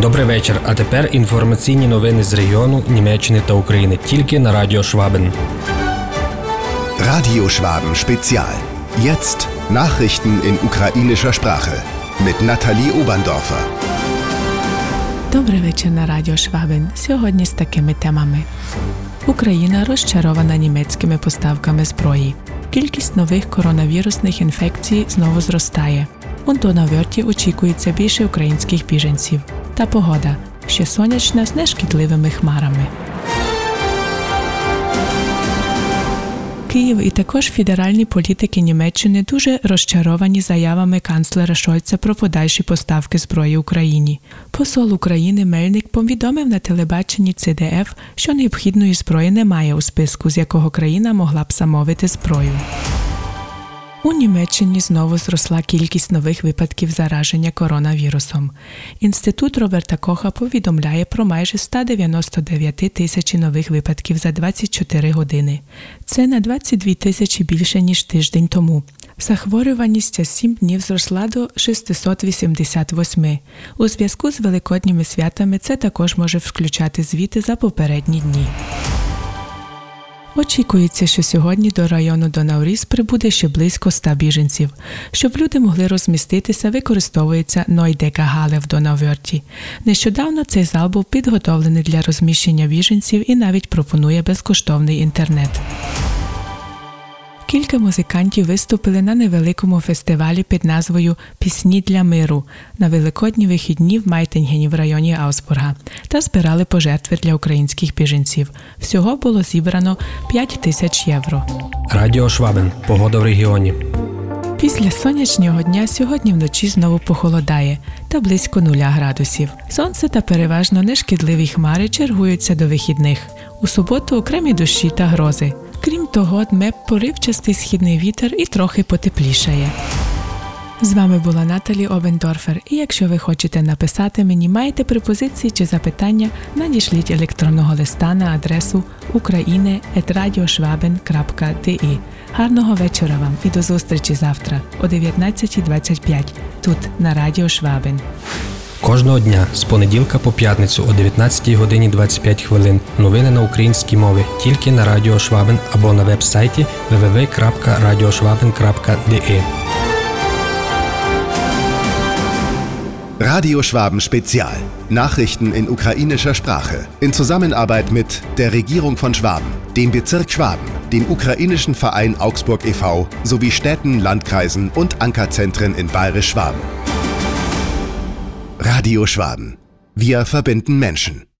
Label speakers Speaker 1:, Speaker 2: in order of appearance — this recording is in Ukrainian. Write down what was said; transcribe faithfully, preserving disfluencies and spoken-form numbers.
Speaker 1: Добрий вечір, а тепер інформаційні новини з регіону, Німеччини та України, тільки на Радіо Швабен.
Speaker 2: Radio Schwaben Spezial. Jetzt Nachrichten in ukrainischer Sprache mit Nathalie Oberndorfer.
Speaker 3: Добрий вечір на Радіо Швабен. Сьогодні з такими темами. Україна розчарована німецькими поставками зброї. Кількість нових коронавірусних інфекцій знову зростає. У Донавьорті очікується більше українських біженців. Та погода – ще сонячна з нешкідливими хмарами. Київ і також федеральні політики Німеччини дуже розчаровані заявами канцлера Шольца про подальші поставки зброї Україні. Посол України Мельник повідомив на телебаченні Це Де Еф, що необхідної зброї немає у списку, з якого країна могла б замовити зброю. У Німеччині знову зросла кількість нових випадків зараження коронавірусом. Інститут Роберта Коха повідомляє про майже сто дев'яносто дев'ять тисяч нових випадків за двадцять чотири години. Це на двадцять дві тисячі більше, ніж тиждень тому. Захворюваність за сім днів зросла до шістсот вісімдесят вісім. У зв'язку з великодніми святами це також може включати звіти за попередні дні. Очікується, що сьогодні до району Донауріс прибуде ще близько ста біженців. Щоб люди могли розміститися, використовується Нойдека-Гале в Донавьорті. Нещодавно цей зал був підготовлений для розміщення біженців і навіть пропонує безкоштовний інтернет. Кілька музикантів виступили на невеликому фестивалі під назвою «Пісні для миру» на великодні вихідні в Майтенгені в районі Аусбурга та збирали пожертви для українських біженців. Всього було зібрано п'ять тисяч євро.
Speaker 1: Радіо Швабен. Погода в регіоні.
Speaker 3: Після сонячного дня сьогодні вночі знову похолодає та близько нуля градусів. Сонце та переважно нешкідливі хмари чергуються до вихідних. У суботу окремі дощі та грози. Крім того, дме поривчастий східний вітер і трохи потеплішає. З вами була Наталі Обендорфер, і якщо ви хочете написати мені, маєте пропозиції чи запитання, надішліть електронного листа на адресу ukraine ет радіошвабен крапка де. Гарного вечора вам і до зустрічі завтра о дев'ятнадцята двадцять п'ять тут на Радіо Швабен.
Speaker 1: Кожного дня з понеділка по п'ятницю о дев'ятнадцятій годині двадцять п'ять хвилин новини на українській мові тільки на Радіо Швабен або на веб-сайті дабл ю дабл ю дабл ю крапка радіошвабен крапка де.
Speaker 2: Radio Schwaben Spezial. Nachrichten in ukrainischer Sprache. In Zusammenarbeit mit der Regierung von Schwaben, dem Bezirk Schwaben, dem ukrainischen Verein Augsburg e V sowie Städten, Landkreisen und Ankerzentren in Bayerisch Schwaben. Radio Schwaben. Wir verbinden Menschen.